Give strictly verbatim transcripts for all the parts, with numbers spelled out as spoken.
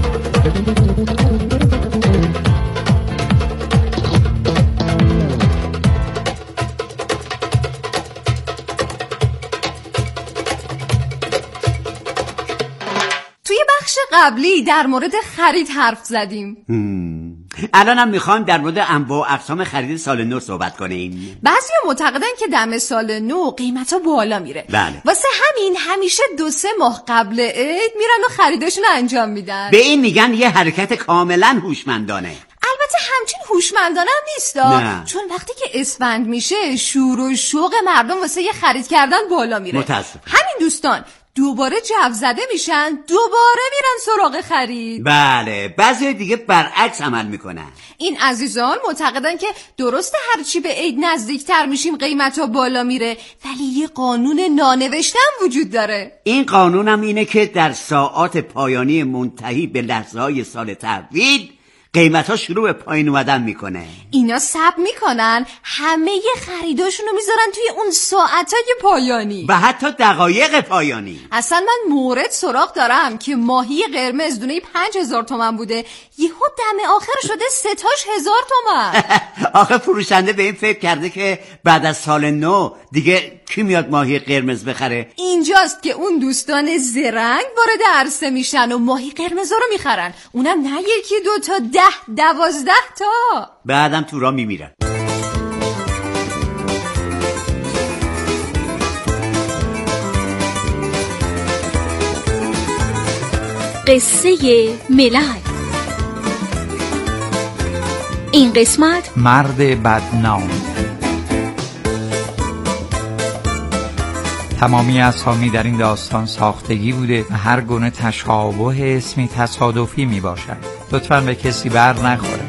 قبلی در مورد خرید حرف زدیم. الانم میخوام در مورد انواع و اقسام خرید سال نو صحبت کنیم. بعضیا معتقدن که دم سال نو قیمتا بالا میره. بله. واسه همین همیشه دو سه ماه قبل عید میرن و خریداشون رو انجام میدن. به این میگن یه حرکت کاملا هوشمندانه. البته همچین هوشمندانه هم نیستا، چون وقتی که اسفند میشه شور و شوق مردم واسه یه خرید کردن بالا میره. متاسفم. همین دوستان دوباره جو زده میشن، دوباره میرن سراغ خرید. بله، بعضی دیگه برعکس عمل میکنن. این عزیزان معتقدن که درسته هرچی به عید نزدیکتر میشیم قیمتا بالا میره، ولی یه قانون نانوشته هم وجود داره. این قانون هم اینه که در ساعات پایانی منتهی به لحظه های سال تحویل قیمت ها شروع به پایین اومدن میکنه. اینا صبر میکنن همه ی خریداشونو میذارن توی اون ساعتای پایانی و حتی دقایق پایانی. اصلا من مورد سراغ دارم که ماهی قرمز دونه پنج هزار تومن بوده، یهو دم آخر شده سه تاش هزار تومن. آخه فروشنده به این فکر کرده که بعد از سال نو دیگه کی میاد ماهی قرمز بخره. اینجاست که اون دوستان زرنگ وارد عرصه میشن و ماهی قرمزا رو میخرن، اونم نه یکی دو تا ده دوازده تا. بعدم تو راه میمیرن. قصه ملل. این قسمت مرد بدنام. تمامی اسامی در این داستان ساختگی بوده و هر گونه تشابه اسمی تصادفی می باشد. لطفاً به کسی بر نخوره.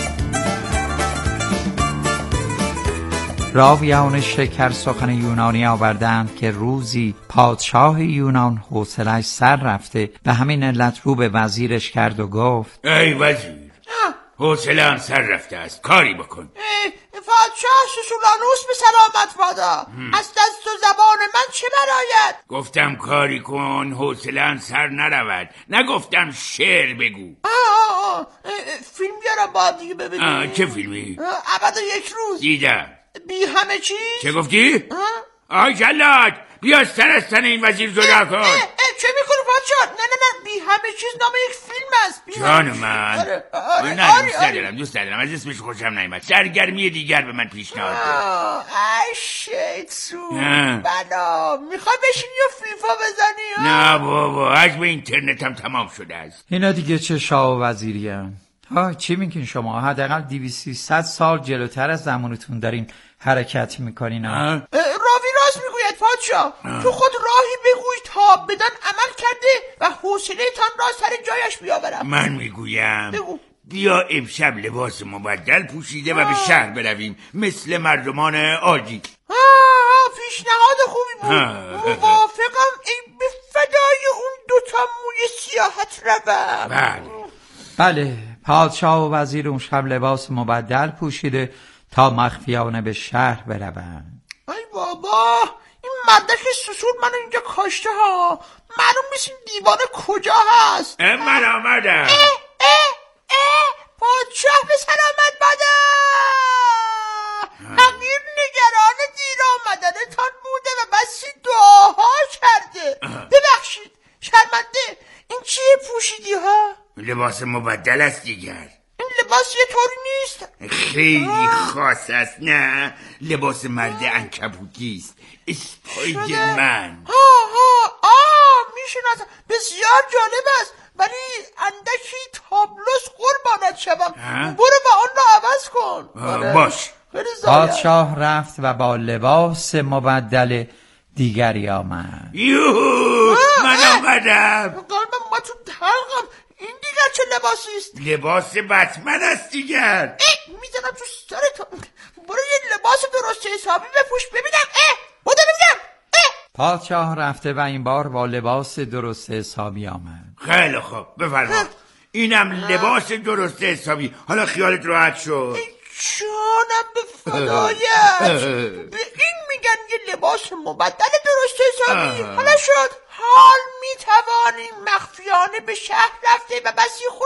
راویان شکر سخن یونانی آوردند که روزی پادشاه یونان حوصله‌اش سر رفته و همین علت رو به وزیرش کرد و گفت ای وزیر، حوصله‌ام سر رفته است، کاری بکن. پادشاه سوسولانوس به سلامت بادا. از دست و زبان من چه برآید؟ گفتم کاری کن حوصله‌ام سر نرود، نگفتم شعر بگو. آه آه فیلم بیارم با هم دیگه ببینیم. چه فیلمی؟ ابد یک روز. دیدم. بی همه چیز. چه گفتی؟ آی جلاد بیا سر از تن این وزیر جدا کن. چه میکنی پادشاه؟ نه نه نه بی همه چیز نام یک فیلم است. جان من آره آره نه آره دوست ندارم آره. دوست ندارم از اسمش خوشم نیامد. سرگرمی دیگر به من پیشنهاد بده. ای شیطون بنا میخوای بشینی و فیفا بزنی؟ نه بابا حجم اینترنتم تمام شده است. اینا دیگه چه شاه و وزیری هم. ها چی میگین شما؟ حداقل دویست سیصد سال جلوتر از زمانتون دارین حرکت میکنین. راوی راست میگوید پادشاه. تو خود راهی بگوی تا بدان عمل کرده و حوصله تان را سر جایش بیاورم. من میگویم بگو. بیا امشب لباس مبدل پوشیده و به شهر برویم مثل مردمان عادی. آه پیشنهاد خوبی بود. موافقم ای به فدای اون دوتا موی سیاحت روم. بله بله پادشاه و وزیر اون شب لباس مبدل پوشیده تا مخفیانه به شهر بروند. ای بابا این مردک سوسول منو اینجا کاشته ها. معلوم نیست این دیوانه کجا هست. من آمدم. اه اه اه پادشاه به سلامت بادا. حقیر نگران دیر آمدنتان بوده و بسی دعاها کرده. ببخشید شرمنده. این چیه پوشیدی ها؟ لباس مبدل است دیگر. این لباس یه طوری نیست. خیلی خاص است. نه لباس مرد عنکبوتی است. اسپایدرمن. ها ها آه میشناسم. بسیار جالب است ولی اندکی تابلوس قربانت شوم. برو و آن را عوض کن. آره. باش. پادشاه رفت و با لباس مبدل دیگری آمد. یوهو من آمدم. قلبم ما تو تلقم. این دیگر چه لباسی است؟ لباس بتمن است دیگر. میزنم تو سرت. برو یه لباس درست حسابی بپوش ببینم. اه بوده ببینم. پادشاه رفته و این بار با لباس درست حسابی آمد. خیلی خوب بفرما. اینم لباس درست حسابی. حالا خیالت راحت شد. جانم به فدایش. به این میگن یه لباس مبدل درست حسابی. حالا شد حال میتوانیم مخفیانه به شهر رفته و بسی خوش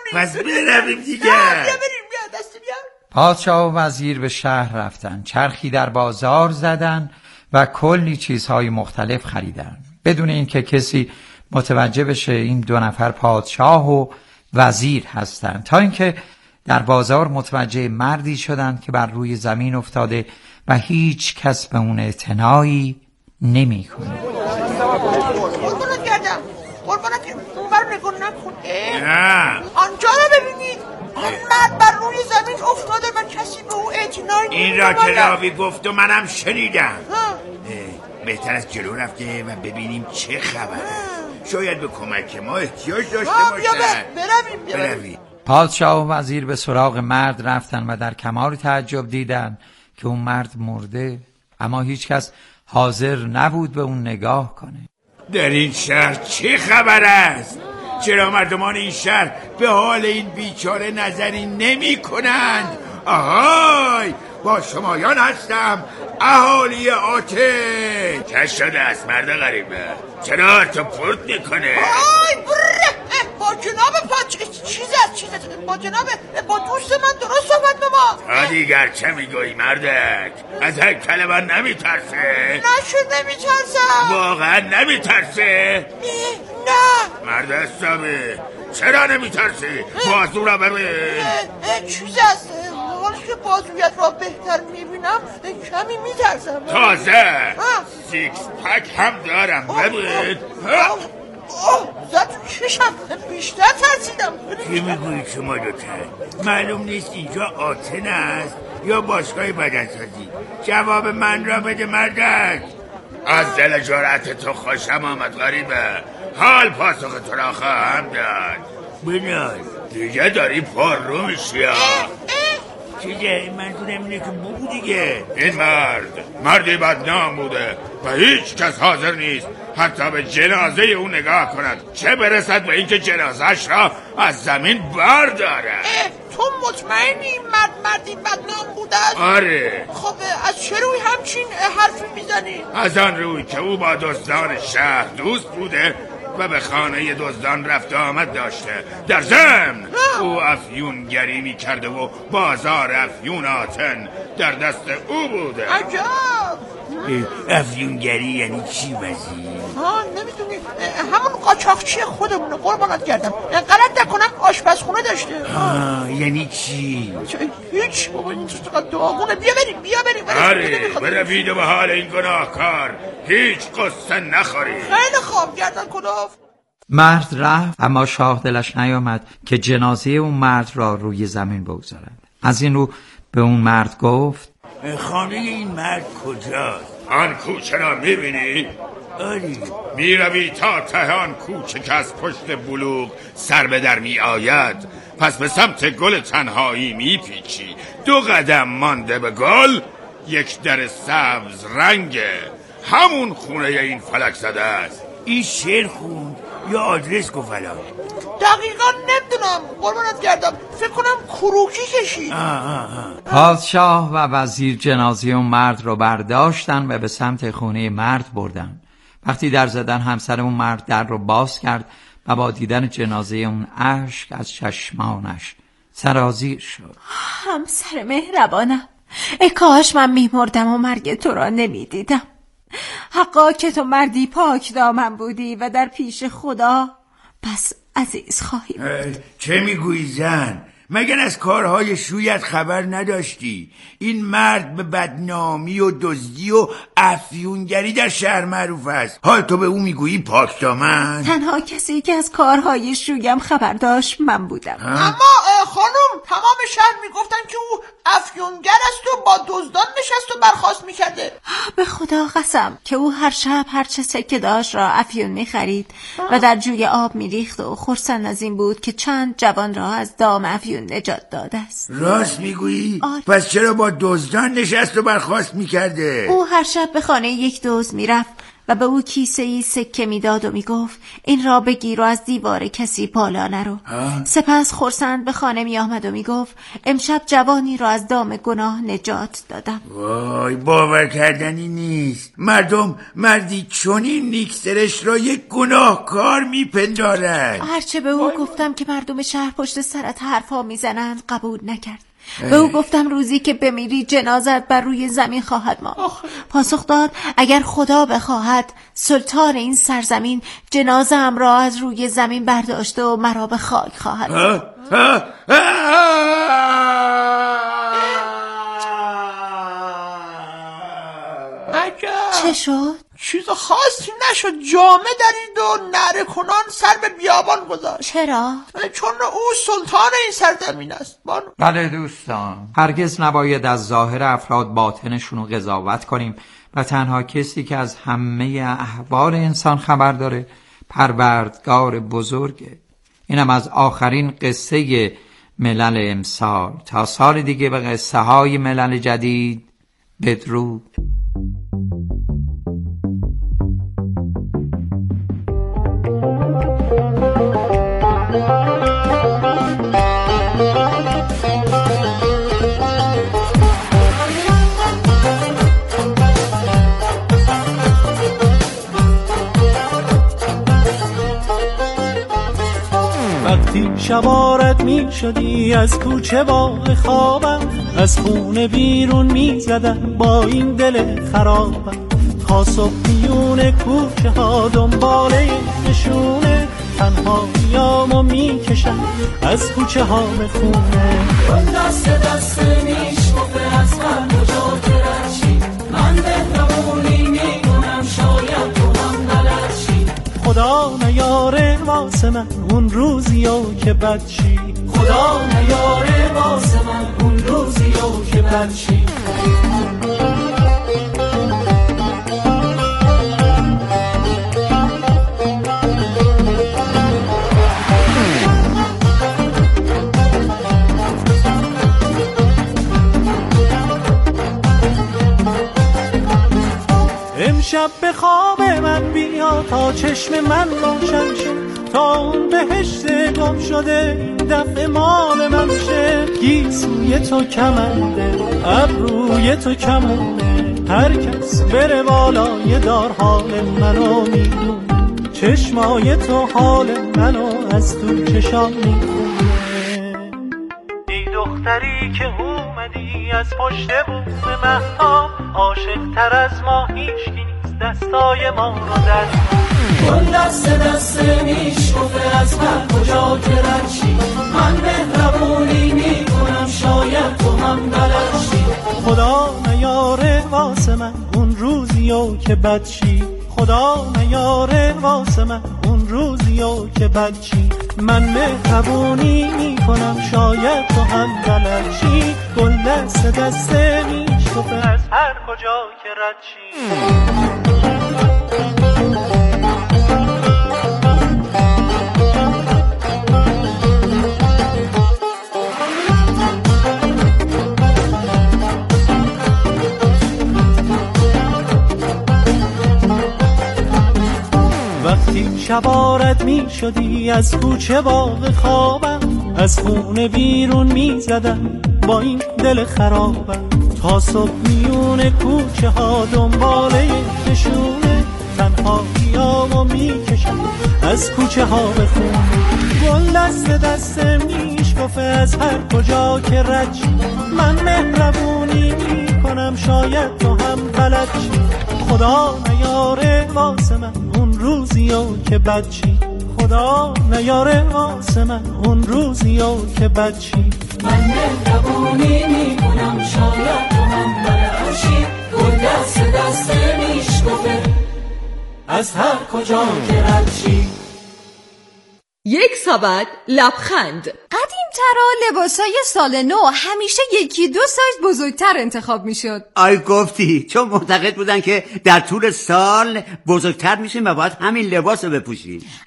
پس برویم دیگه. بیا بریم، بیا دستی بیا. پادشاه و وزیر به شهر رفتن، چرخی در بازار زدن و کلی چیزهای مختلف خریدن بدون اینکه کسی متوجه بشه این دو نفر پادشاه و وزیر هستند، تا اینکه در بازار متوجه مردی شدند که بر روی زمین افتاده و هیچ کس به اون اعتنایی نمی کنه. قربانت گردم، قربانت گردم، اون بر نگاه نکن. نه آنجا رو ببینید، آن مرد بر روی زمین افتاده و کسی به او اعتنایی نمی این را که راوی گفت و منم شنیدم. بهتر از جلو رفته و ببینیم چه خبره. شاید به کمک ما احتیاج داشته باشه. برویم برویم. پادشاه و وزیر به سراغ مرد رفتن و در کمال تعجب دیدن که اون مرد مرده، اما هیچ کس حاضر نبود به اون نگاه کنه. در این شهر چه خبر است؟ چرا مردمان این شهر به حال این بیچاره نظری نمی کنند؟ آهای، با شمایان هستم، اهالی آتش. چه شده است مرد غریبه؟ چرا تو پرت میکنه؟ آی بره، با جناب پاچ چیز است، چیز است. با جناب با دوست من درست صحبت بما. تا دیگر چه میگویی مردک؟ از هر کلمه نمیترسه؟ نشد نمیترسم. واقعا نمیترسه؟ نه مرد حسابه، چرا نمیترسی؟ بازو را ببین. چیز است، حال که بازویت را بهتر میبینم کمی میترسم. تازه سیکس پک هم دارم، ببین. زد چشم، بیشتر ترسیدم. چی میگویی شما دوتا؟ معلوم نیست اینجا آتن است یا باشگاه بدنسازی. جواب من را بده مردک. از دل جرأت تو خوشم آمد غریبه. حال پاسخ تو را خواهم داد. بنال دیگه داری پر رو میشی. چیزه؟ منظورم اینه که بگو دیگه. این مرد مردی بدنام بوده و هیچ کس حاضر نیست حتی به جنازه او نگاه کند، چه برسد به اینکه جنازش را از زمین برداره. تو مطمئنی این مرد مردی بدنام بوده است؟ آره. خب از چه روی همچین حرفی میزنی؟ از آن روی که او با دزدان شهر دوست بوده و به خانه دزدان رفت آمد داشته. در ضمن او افیونگری می کرده و بازار افیون آتن در دست او بوده. عجب. افیونگری یعنی چی وزیر؟ ها نمیدونی، همون قاچاقچی خودمونه. قربانت گردم، غلط نکنم آشپزخونه داشته. آه یعنی چی؟ هیچ بابا، این چقدر داغونه. بیا بریم بیا بریم. آره بروید و به حال این گناهکار هیچ قصه نخوری. خیلی خواب گردن کلاف. مرد رفت، اما شاه دلش نیامد که جنازه اون مرد را روی زمین بگذارند. از این رو به اون مرد گفت خانه این مرد کجاست؟ آن کوچه را میبینی؟ آری. میروی تا ته آن کوچه که از پشت بلوغ سر به در می آید، پس به سمت گل تنهایی میپیچی. دو قدم مانده به گل یک در سبز رنگه، همون خونه این فلک زده است. این شعر خوند یا آدرس گفت الان؟ دقیقا نمیدونم قربانت گردم، فکر کنم کروکی کشید. پادشاه و وزیر جنازه اون مرد رو برداشتن و به سمت خونه مرد بردن. وقتی در زدن همسر اون مرد در رو باز کرد و با دیدن جنازه اون اشک از چشمانش سرازیر شد. همسر مهربانم، ای کاش من میمردم و مرگ تو را نمیدیدم. حقا که تو مردی پاک دامن بودی و در پیش خدا پس عزیز خواهی. چه میگویی زن؟ مگر از کارهای شویت خبر نداشتی؟ این مرد به بدنامی و دزدی و افیونگری در شهر معروف است، حال تو به او میگویی پاک دامن؟ تنها کسی که از کارهای شویم خبر داشت من بودم. اما خانم تمام شهر میگفتن که او افیونگر است و با دزدان نشست و برخاست میکرده. به خدا قسم که او هر شب هر چه سکه داشت را افیون میخرید و در جوی آب میریخت و خرسند از این بود که چند جوان را از دام افیون نجات داده است. راست میگویی؟ آره. پس چرا با دزدان نشست و برخاست میکرده؟ او هر شب به خانه یک دزد میرفت و به او کیسه ای سکه میداد و میگفت این را بگیر و از دیوار کسی بالا نرو. سپس خرسند به خانه می آمد و میگفت امشب جوانی را از دام گناه نجات دادم. وای باور کردنی نیست. مردم مردی چنین نیکسرش را یک گناهکار میپندارند. هرچه به او گفتم که مردم شهر پشت سرت حرفا میزنند قبول نکرد. به او گفتم روزی که بمیری جنازت بر روی زمین خواهد ماند. پاسخ داد اگر خدا بخواهد سلطان این سرزمین جنازه‌ام را از روی زمین برداشته و مرا به خاک خواهد برد. چه شد؟ چیز خاصی نشد. جامه درید و نعره کنان سر به بیابان گذاشت. چرا؟ چون او سلطان این سرزمین است. بانو. بله دوستان، هرگز نباید از ظاهر افراد باطنشون رو قضاوت کنیم و تنها کسی که از همه احوال انسان خبر داره پروردگار بزرگه. اینم از آخرین قصه ملل امسال. تا سال دیگه به قصه های ملل جدید بدرود. وقتی شبارت می شدی از کوچه باغ خوابم، از خونه بیرون می زدم با این دل خرابم. تا صبح میون کوچه ها دنباله نشونه، تنها بیامو می کشم از کوچه ها به خونه. گل دست دست میشکفه از هر کجا که رشی، من بهرمونی می کنم شاید تو هم نلرشی. خدا نیاره واسه من اون روزیو که بد شی، خدا نیاره واسه من اون روزیو که بد شی. امشب به خواب من بیا تا چشم من روشن شه، تا اون بهشت گم شده این دفعه مال من شه. گیسوی تو کمنده ابروی تو کمونه، هر کس بره بالای دار حال منو میدونه. چشمای تو حال منو از تو چشام میخونه. ای دختری که اومدی از پشت بوم مهتاب، عاشق تر از ما هیچکی نیست دستای ما رو دست. گل دست دست میشکفه از هر کجا که رشی، من مهربونی میکنم شاید تو هم بلدشی. خدا نیاره واسه من اون روزیو که بد شی، خدا نیاره واسه من اون روزیو که بد شی. من مهربونی میکنم شاید تو هم بلدشی. گل دست دست میشکفه از هر کجا که رد شی. وقتی شبارت می شدی از کوچه باغ خوابم، از خونه بیرون می زدم با این دل خرابم. تا صبح میون کوچه ها دنباله نشونه، تنها بیامو می کشم از کوچه ها به خونه. گل دست دست میشکفه از هر کجا که رد شی، من مهربونی می کنم شاید تو هم بلد شی. خدا نیاره واسه من اون روزیو که بد شی، خدا نیاره واسه من اون روزیو که بد شی. من مهربونی میکنم شاید تو هم بلد شی. گل دست دست میشکفه از هر کجا که رد شی. یک سبد لبخند. قدیم‌ترا لباسای سال نو همیشه یکی دو سایز بزرگتر انتخاب میشد. آی گفتی، چون معتقد بودن که در طول سال بزرگتر میشیم و باید همین لباس رو بپوشیم. اصلا هیچ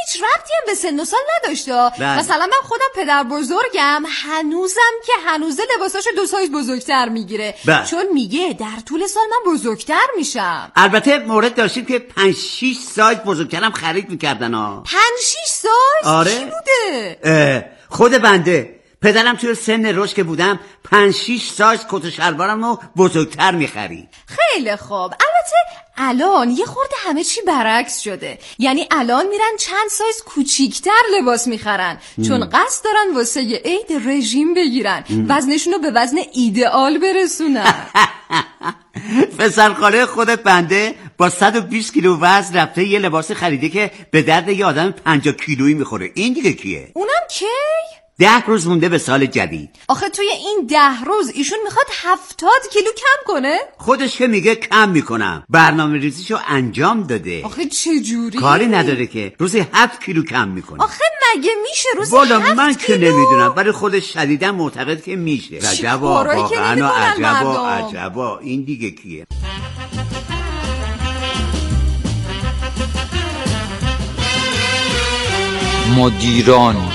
هیچ ربطی هم به سن و سال نداشته. بله. مثلا من خودم پدر بزرگم هنوزم که هنوزه لباساشو دو سایز بزرگتر میگیره، بله. چون میگه در طول سال من بزرگتر میشم. البته مورد داشتیم که پنج شیش سایز بزرگترم خرید میکردن ها. پنج شیش سایز؟ آره. کی بوده؟ اه، خود بنده. پدرم توی سن رشد که بودم پنج شیش سایز کت و شلوارم رو بزرگتر میخرید. خیلی خوب. البته الان یه خورده همه چی برعکس شده. یعنی الان میرن چند سایز کوچیکتر لباس میخرن چون قصد دارن واسه یه عید رژیم بگیرن، وزنشون رو به وزن ایدئال برسونن. پسر خاله خود بنده با صد و بیست کیلو وزن رفته یه لباس خریده که به درد یه آدم پنجاه کیلویی میخوره. این دیگه کیه؟ اونم کی؟ ده روز مونده به سال جدید. آخه توی این ده روز ایشون میخواد هفتاد کیلو کم کنه؟ خودش که میگه کم میکنم، برنامه ریزیشو انجام داده. آخه چجوری؟ کاری نداره که روزی هفت کیلو کم میکنه. آخه مگه میشه روزی والا هفت من کیلو؟ که نمیدونم، ولی خودش شدیدا معتقد که میشه. عجبا، واقعا عجبا عجبا. این دیگه کیه؟ مدیران.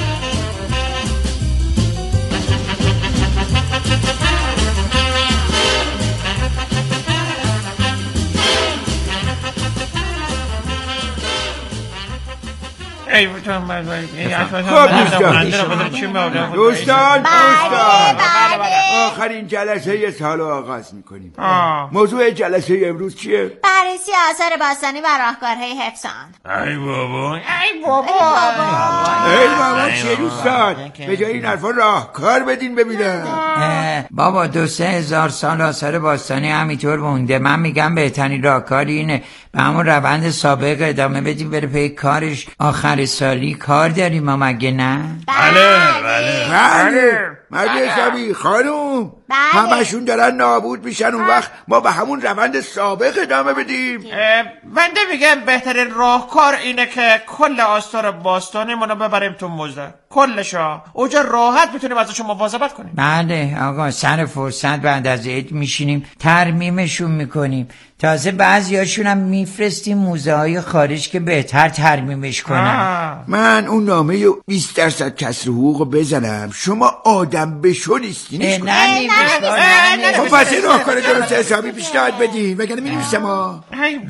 خب دوستان دوستان دوستان آخرین جلسه سال رو آغاز میکنیم. موضوع جلسه امروز چیه؟ بررسی آثار باستانی و راهکارهای حفظ آن. ای بابا ای بابا ای بابا چه دوستان به جای این حرفا راهکار بدین ببینم. بابا دو سه هزار سال آثار باستانی همینطور مونده. من میگم بهترین راهکاری اینه به همون روند سابق ادامه بدیم، بره پی کارش. آخر سالی کار داریم ما مگه نه؟ بله بله بله مرد حسابی خانوم، همشون دارن نابود میشن، اون وقت ما به همون روند سابق ادامه بدیم. بنده میگم بهترین راهکار اینه که کل آثار باستانیمونو ببریم تو موزه، کلشا. اونجا راحت میتونیم ازشون مواظبت کنیم. بله آقا، سر فرصت بعد از عید میشینیم ترمیمشون میکنیم. تازه بعضیاشون هم میفرستیم موزه های خارج که بهتر ترمیمش کنن. من اون نامه بیست درصد کسر حقوق بزنم، شما آدم بشو نیستینش کنم. نه نیمش خب پس این راهکار درست حسابی پیشنهاد بدیم وگرنه می‌نویسم ها.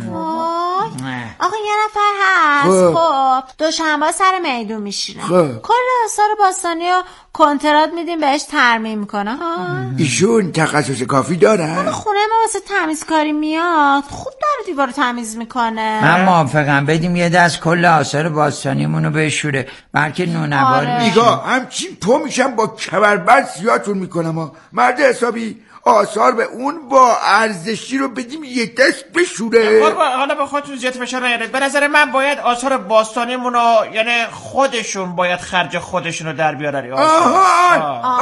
آقا یه نفر هست خب دوشنبه سر میدون میشینه، کل آثار باستانی رو کنترات میدیم بهش ترمیم کنه. ایشون تخصص کافی دارن؟ خونه ما واسه تمیزکاری میاد، خوب داره دیوارو تمیز میکنه. من موافقم بدیم یه دست کل آثار باستانیمونو بشوره، بلکه نونوار بشه. نگاه همچین پا میشم با کمربند زیادتون میکنم ها. مرد حسابی آثار به اون با ارزشی رو بدیم یک دست بشوره. حالا به خودتون زیاد فشار نیارید. به نظر من باید آثار باستانیمونو، یعنی خودشون باید خرج خودشونو در بیارن. آهان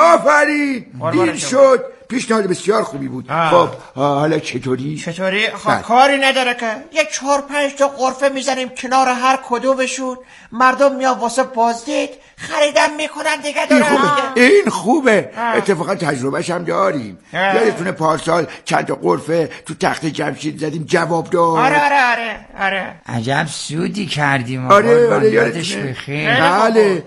آفرین دیر شد، پیشنهاد بسیار خوبی بود. خب حالا چطوری؟ چطوری؟ خب کاری نداره که یک چهار پنج تا غرفه میزنیم کنار هر کدومشون، مردم میان واسه بازدید خریدن میکنن دیگه. این خوبه این خوبه اتفاقا تجربهش هم داریم. یادتونه پارسال چند تا غرفه تو تخت جمشید زدیم جواب داد. آره آره آره آره عجب سودی کردیم. آره آره یادش بخیر. بله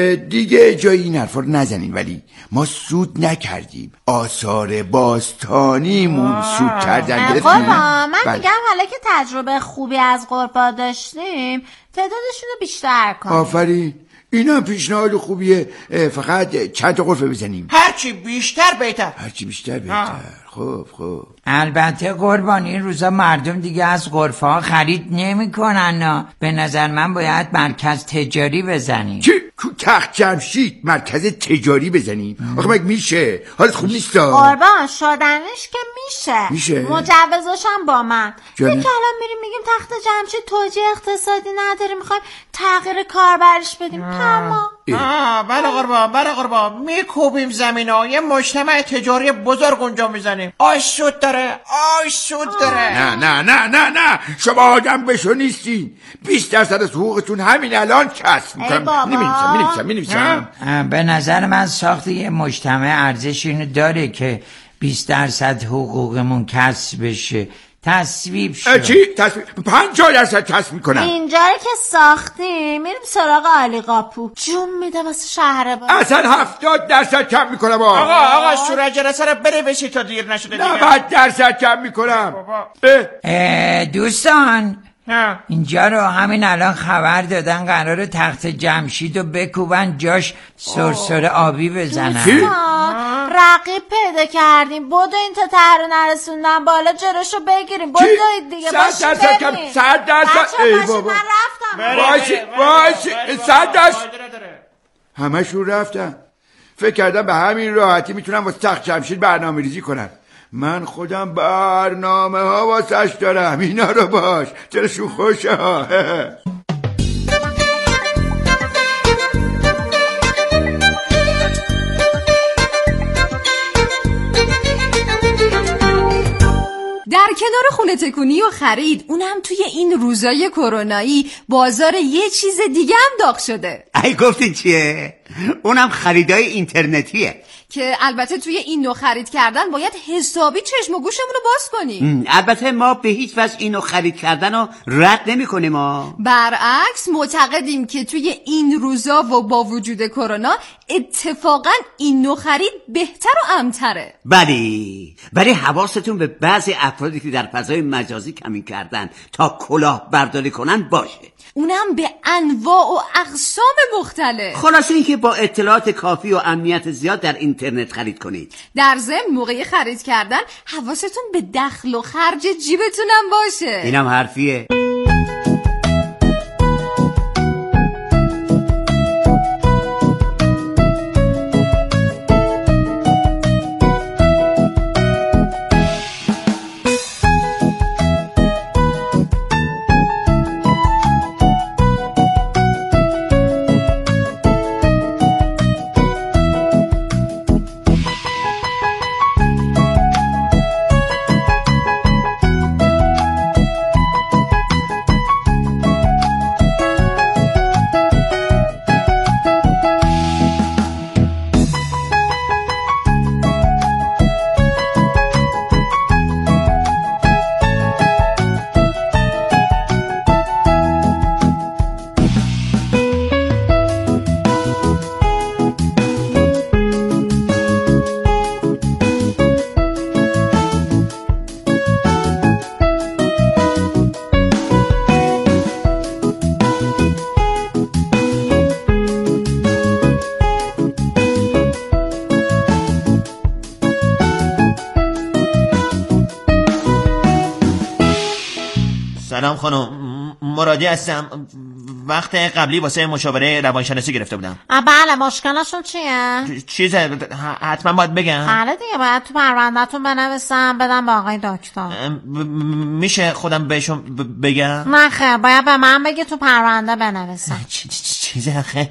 دیگه جای این حرفا رو نزنین، ولی ما سود نکردیم، آثار باستانیمون سود کردن گرفتیم. من میگم حالا که تجربه خوبی از غربا داشتیم تعدادشون رو بیشتر کنیم. آفرین اینا پیشنهاد خوبیه، فقط چند تا غرفه بزنیم. هرچی بیشتر بهتر. هرچی بیشتر بهتر. خب خب البته قربان این روزا مردم دیگه از غرفه ها خرید نمی کنن. به نظر من باید مرکز تجاری بزنیم. چی؟ تو تخت جمشید مرکز تجاری بزنیم؟ آخه مگه میشه؟ حالت خوب نیست. قربان شدنش که میشه میشه مجوزش هم با من. دیگه الان میریم میگیم تخت جمشید توجیه اقتصادی نداره، میخوایم تغییر کاربرش بدیم. تمام. آه بله قربان بله قربان میکوبیم زمین ها، یه مجتمع تجاری بزرگ اونجا میزنیم. آش سود داره آش سود داره. نه نه نه نه نه شما آدم بشو نیستی. بیست درصد از حقوقتون همین الان کسب میکنم. نمی‌نویسم نمی‌نویسم نمی‌نویسم. به نظر من ساخت یه مجتمع ارزش اینو داره که بیست درصد حقوقمون کسب بشه. تصویب شد. چی؟ تصویب؟ پنجاه درصد تصویب کنم. اینجا رو که ساختیم میریم سراغ علی قاپو. جون میده واسه شهر با اصلا هفتاد درصد کم میکنم. آقا آقا شورای جلسه رو بره بشی تا دیر نشده دیگه. نود درصد کم میکنم. دوستان اینجا رو همین الان خبر دادن قراره تخت جمشید رو بکوبن جاش سرسره آبی بزنن. رقیب پیدا کردیم. بدو این تا ته رو نرسوندن بالا جلوشو بگیریم. بدو دیگه صد درصد کم. صد درصد. ای بابا من رفتم. باشی باشی صد درصد همشون رفتن. فکر کردم به همین راحتی میتونم واسه تخت جمشید برنامه ریزی کنم. من خودم برنامه ها واسش دارم. اینا رو باش دلشون خوشه ها. در کنار خونه تکونی و خرید، اونم توی این روزای کرونایی بازار یه چیز دیگه هم داغ شده. ای گفتین چیه؟ اونم خریدای اینترنتیه که البته توی این نوع خرید کردن باید حسابی چشم و گوشمون رو باز کنیم. البته ما به هیچ وجه اینو خرید کردن رو رد نمی کنیم ها. برعکس معتقدیم که توی این روزا و با وجود کرونا اتفاقا این نوع خرید بهتر و امن‌تره. بلی ولی حواستون به بعضی افرادی که در فضای مجازی کمین کردن تا کلاه برداری کنن باشه. اونم به انواع و اقسام مختلف. خلاصه این که با اطلاعات کافی و امنیت زیاد در اینترنت خرید کنید. در ضمن موقع خرید کردن حواستون به دخل و خرج جیبتونم باشه. اینم حرفیه. سلام خانم، مرادی هستم. وقت قبلی واسه مشاوره روانشناسی گرفته بودم. بله مشکلشون چیه؟ چیزه حتما باید بگم. بله دیگه باید تو پروندهتون بنویسم بدم به آقای دکتر. میشه خودم بهشون بگم؟ نه خیر باید به من بگی تو پرونده بنویسم. چیزه خیلی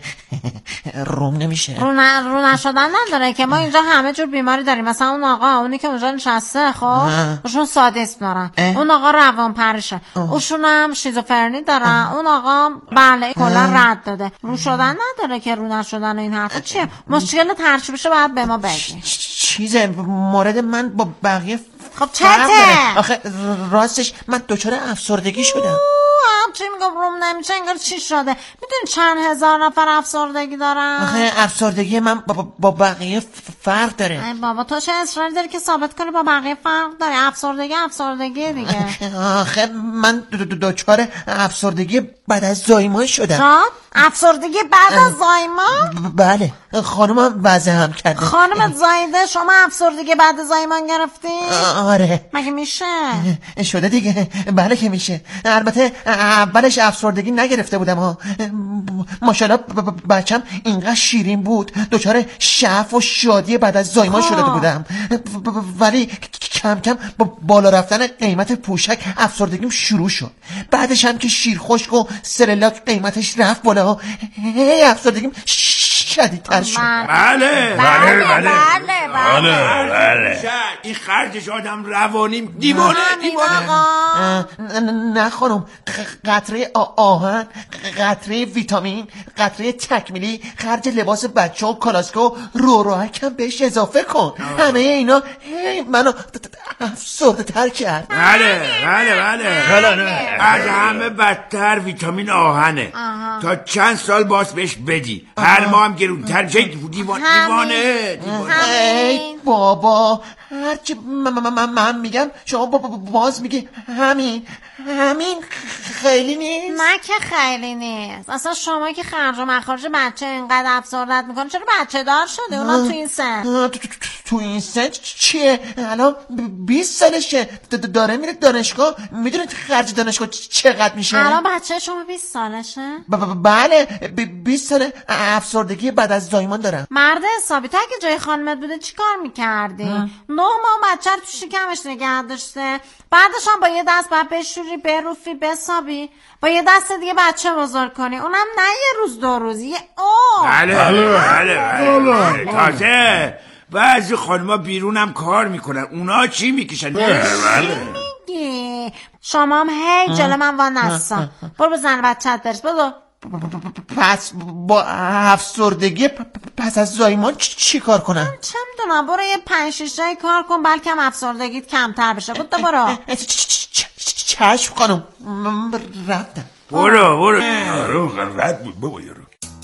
روم نمیشه. رو, ن... رو نشدن نداره که ما اینجا همه جور بیماری داریم. مثلا اون آقا اونی که اونجا نشسته خب اوشون سادیسم دارن. اه؟ اون آقا روان پریشه. اوشون هم شیزوفرنی دارن. اون آقا بله کلا رد داده. رو شدن نداره که رو نشدن این حرفا چیه؟ مشکل ترشیبشه باید به ما بگی. چیزه مورد من با بقیه خب چته؟ آخه راستش من دچار افسردگی شدم. چی میگم روم نمیشه انگار چی شده؟ میدونی چند هزار نفر افسردگی دارن؟ آخه افسردگی من با, با بقیه فرق داره. ای بابا تو چه اصرار داری که ثابت کنی با بقیه فرق داره؟ افسردگی افسردگی دیگه. آخه من دچار افسردگی بعد از زایمان شدم. جان؟ افسردگی بعد از زایمان؟ بله خانمم وضع هم کرده. خانمت زایده شما افسردگی بعد از زایمان گرفتی؟ آره. مگه میشه؟ شده دیگه. بله که میشه. البته اولش افسردگی نگرفته بودم ها. ماشاءالله بچم اینقدر شیرین بود دچار شعف و شادی بعد از زایمان شده بودم، ولی کم کم با بالا رفتن قیمت پوشک افسردگیم شروع شد. بعدش هم که شیر خشک و سرلاک قیمتش رفت بالا هی افسردگیم شدیدتر شد. بله بله بله بله بله این خرجش آدم روانیم دیوانه دیوانه. نه خانم، قطره آهن، قطره ویتامین، قطره تکمیلی، خرج لباس بچه و کلاسکو رو روحکم بهش اضافه کن. همه اینا منو افسرده تر کرد. بله بله بله از همه بدتر ویتامین آهنه. آها. تا چند سال باز بهش بدی. هر ماه هم گرونتر میشه. دیوان دیوانه دیوانه. ای بابا هرچی من میگم شما باز میگی همین همین خیلی نیست. نه که خیلی نیست. اصلا شما که خرج و مخارج بچه اینقدر افسردت میکنه چرا بچه دار شده اونا تو این سن؟ تو این سن چیه؟ الان بیست سالشه داره میره دانشگاه. میدونید خرج دانشگاه چقدر میشه؟ الان بچه شما بیست سالشه؟ بله بیست سال افسردگی بعد از زایمان دارم. مرد حسابی تو اگه جای خانمت بوده چی کار میکردی؟ نه ماه بچه رو تو شکمش نگه داشته، بعدش هم با یه دست باید بشوری بروفی بسابی، با یه دست دیگه بچه بزرگ کنی، اونم نه یه روز دو روز یه او. بله بله بله تازه بعضی خانما بیرونم کار میکنن، اونا چی میکشن؟ بله میگی شما هم هی جلو من وان نسا. برو بزن بچه‌ت برس برو. پس با افسردگی پس از زایمان چی کار کنم؟ چه میدونم برو یه پنج شش جای کار کن بلکه هم افسردگیت کمتر بشه. بود برو. چشم خانم رفتم. برو برو برو رد بود بابا یارو.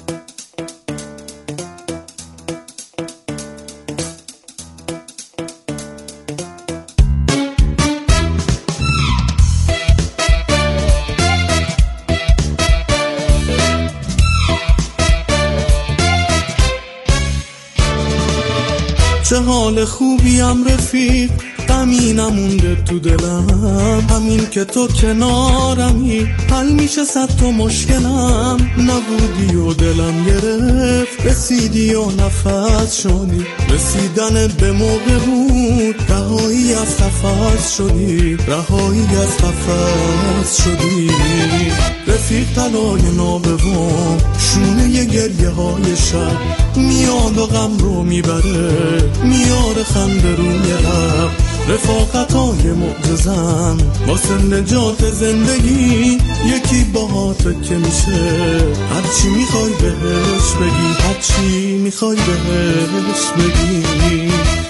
چه حال خوبیم رفیق، غمی نمونده تو دلم، همین که تو کنارمی حل میشه صد تا مشکلم. نبودی و دلم گرفت، رسیدی و نفس شدی، رسیدن به موقع بود، رهایی از قفس شدی، رهایی از قفس شدی. رفیق طلای نابوام، شونه ی گریه های شب، میاد و غم رو میبره، میاره خنده روی لب. رفاقتای معجزم واسه نجات زندگی، یکی باهاته که میشه هرچی میخوای بهش بگی، هرچی میخوای بهش بگی.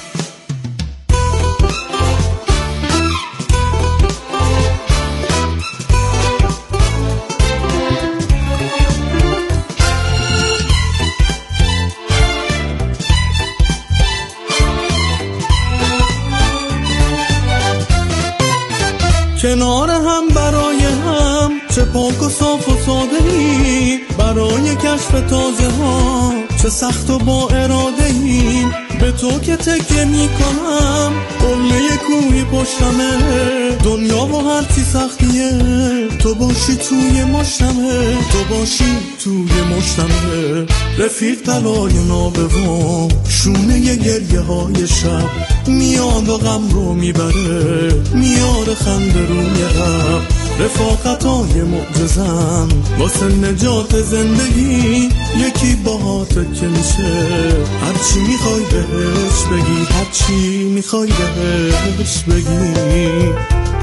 کنار هم برای هم، چه پاک و صاف و ساده ای، برای کشف تازه ها چه سخت و با اراده ای. به تو که تکیه می کنم قله کوهی پشتمه، دنیا و هر چی سختیه تو باشی توی مشتمه، تو باشی توی مشتمه. رفیق طلای نابوام، شونه ی گریه های شب، میاد و غم رو میبره، میاره خنده روی لب. رفاقتای معجزم واسه نجات زندگی، یکی باهاته که میشه هرچی میخوای بهش بگی، هرچی میخوای بهش بگی.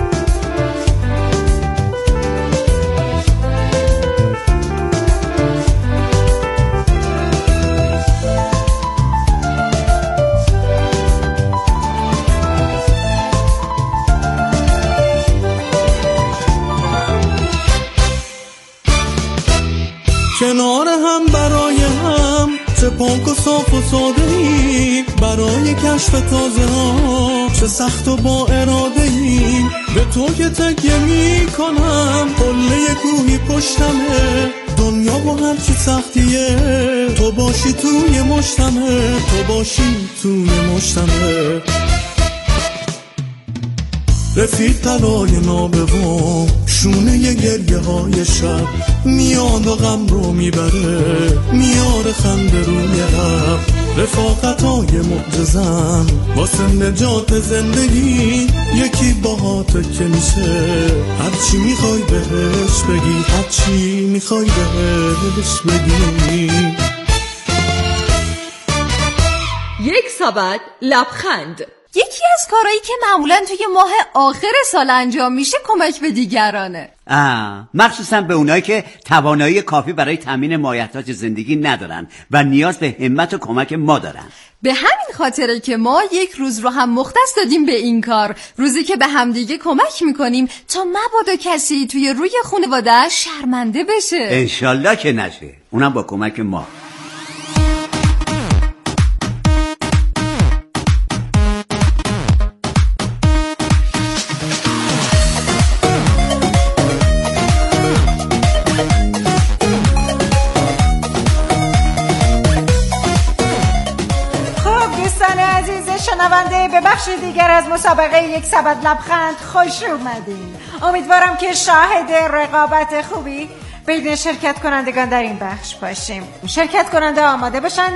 کنار هم برای هم، چه پاک و صاف و ساده ای، برای کشف تازه ها چه سخت و با اراده ای. به تو که تکیه می کنم قله کوهی پشتمه، دنیا با هر چی سختیه تو باشی توی مشتمه، تو باشی توی مشتمه. رفیق طلای نابوام، شونه ی گریه های شب، میاد و غم رو میبره، میاره خنده روی لب. رفاقتای معجزم واسه نجات زندگی، یکی باهاته که میشه هرچی میخوای بهش بگی، هرچی میخوای بهش بگی. یک سبد لبخند. یکی از کارهایی که معمولا توی ماه آخر سال انجام میشه کمک به دیگرانه. آه، مخصوصا به اونایی که توانایی کافی برای تامین مایحتاج زندگی ندارن و نیاز به همت و کمک ما دارن. به همین خاطره که ما یک روز رو هم مختص دادیم به این کار، روزی که به همدیگه کمک میکنیم تا مبادا کسی توی روی خانواده شرمنده بشه. انشالله که نشه، اونم با کمک ما. شنونده به بخش دیگر از مسابقه یک سبد لبخند خوش اومدین. امیدوارم که شاهد رقابت خوبی بین شرکت کنندگان در این بخش باشیم. شرکت کننده آماده باشن.